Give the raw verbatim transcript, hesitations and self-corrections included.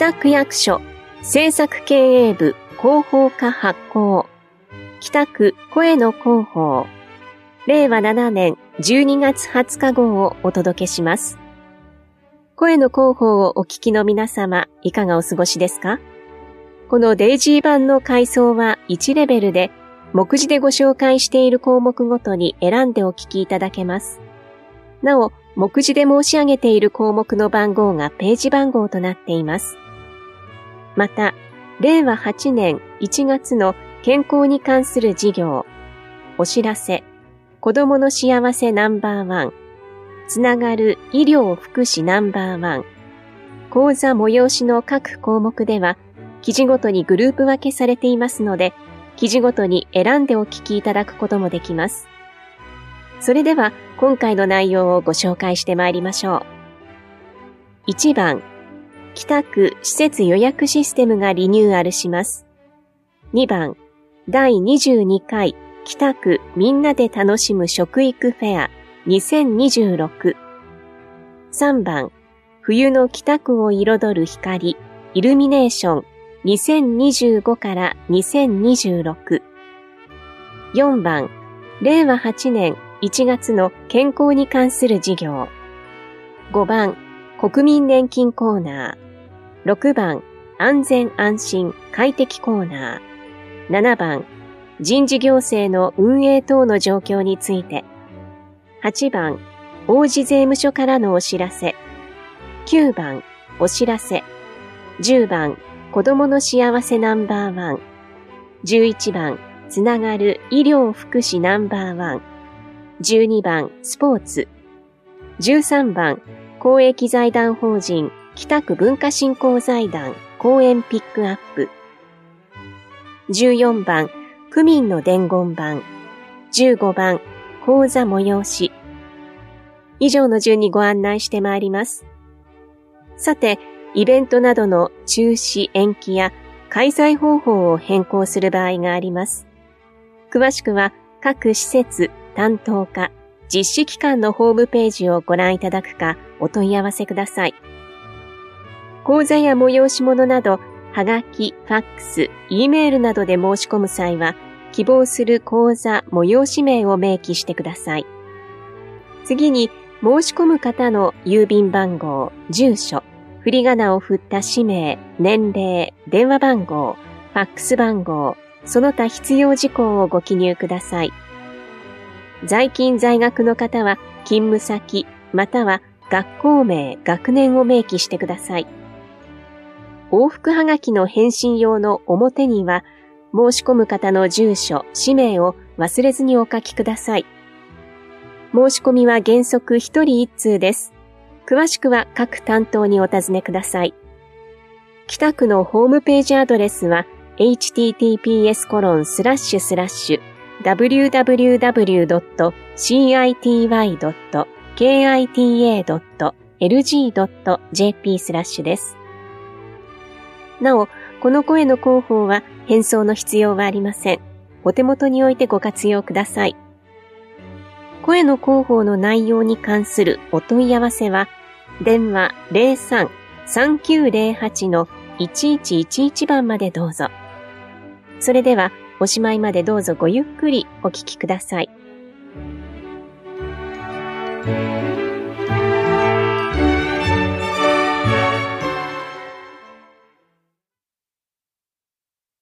北区役所政策経営部広報課発行、北区声の広報、れいわななねんじゅうにがつはつか号をお届けします。声の広報をお聞きの皆様、いかがお過ごしですか？このデイジー版の階層はいちレベルで、目次でご紹介している項目ごとに選んでお聞きいただけます。なお、目次で申し上げている項目の番号がページ番号となっています。また、れいわはちねんいちがつの健康に関する事業、お知らせ、子どもの幸せナンバーワン、つながる医療福祉ナンバーワン、講座催しの各項目では、記事ごとにグループ分けされていますので、記事ごとに選んでお聞きいただくこともできます。それでは、今回の内容をご紹介してまいりましょう。いちばん、北区施設予約システムがリニューアルします。にばん、だいにじゅうにかい北区みんなで楽しむ食育フェアにせんにじゅうろく。さんばん、冬の北区を彩る光イルミネーションにせんにじゅうごからにせんにじゅうろく。よんばん、れいわはちねんいちがつの健康に関する事業。ごばん、国民年金コーナー。ろくばん、安全安心快適コーナー。ななばん、人事行政の運営等の状況について。はちばん、王子税務署からのお知らせ。きゅうばん、お知らせ。じゅうばん、子どもの幸せナンバーワン。じゅういちばん、つながる医療福祉ナンバーワン。じゅうにばん、スポーツ。じゅうさんばん、公益財団法人北区文化振興財団講演ピックアップ。じゅうよんばん、区民の伝言板。じゅうごばん、講座催し。以上の順にご案内してまいります。さて、イベントなどの中止延期や開催方法を変更する場合があります。詳しくは各施設担当課、実施機関のホームページをご覧いただくかお問い合わせください。講座や催し物など、はがき、ファックス、Eメールなどで申し込む際は、希望する講座、催し名を明記してください。次に、申し込む方の郵便番号、住所、振り仮名を振った氏名、年齢、電話番号、ファックス番号、その他必要事項をご記入ください。在勤在学の方は勤務先または学校名、学年を明記してください。往復はがきの返信用の表には申し込む方の住所、氏名を忘れずにお書きください。申し込みは原則ひとりいっつうです。詳しくは各担当にお尋ねください。北区のホームページアドレスは エイチティーティーピーエスコロンスラッシュスラッシュダブリューダブリューダブリュードットシーアイティーワイドットケーアイティーエードットエルジードットジェーピー スラッシュです。なお、この声の広報は返送の必要はありません。お手元に置いてご活用ください。声の広報の内容に関するお問い合わせは、電話 ゼロさん さんきゅうゼロはち のいちいちいちいち 番までどうぞ。それでは、おしまいまでどうぞごゆっくりお聞きください。